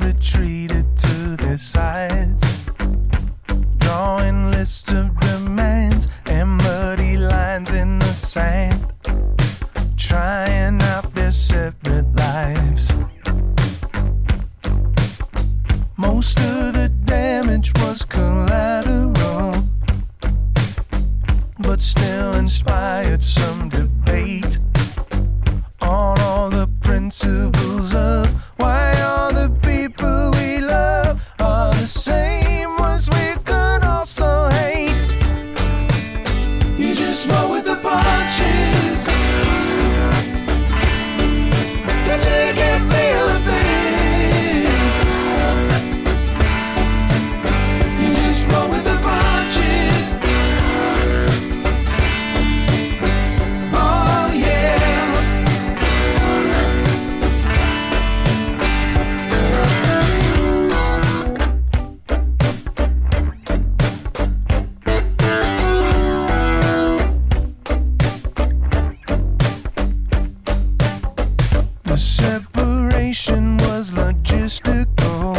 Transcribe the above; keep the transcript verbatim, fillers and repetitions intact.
retreated to their sides, drawing lists of demands and muddy lines in the sand, trying out their separate lives. Most of the damage was collateral, but still inspired some debate on all the principles of why all the people we love are the same ones we could also hate. You just roll with the punches until you can't feel a thing. You just roll with the punches. Oh yeah. The separation was logistical,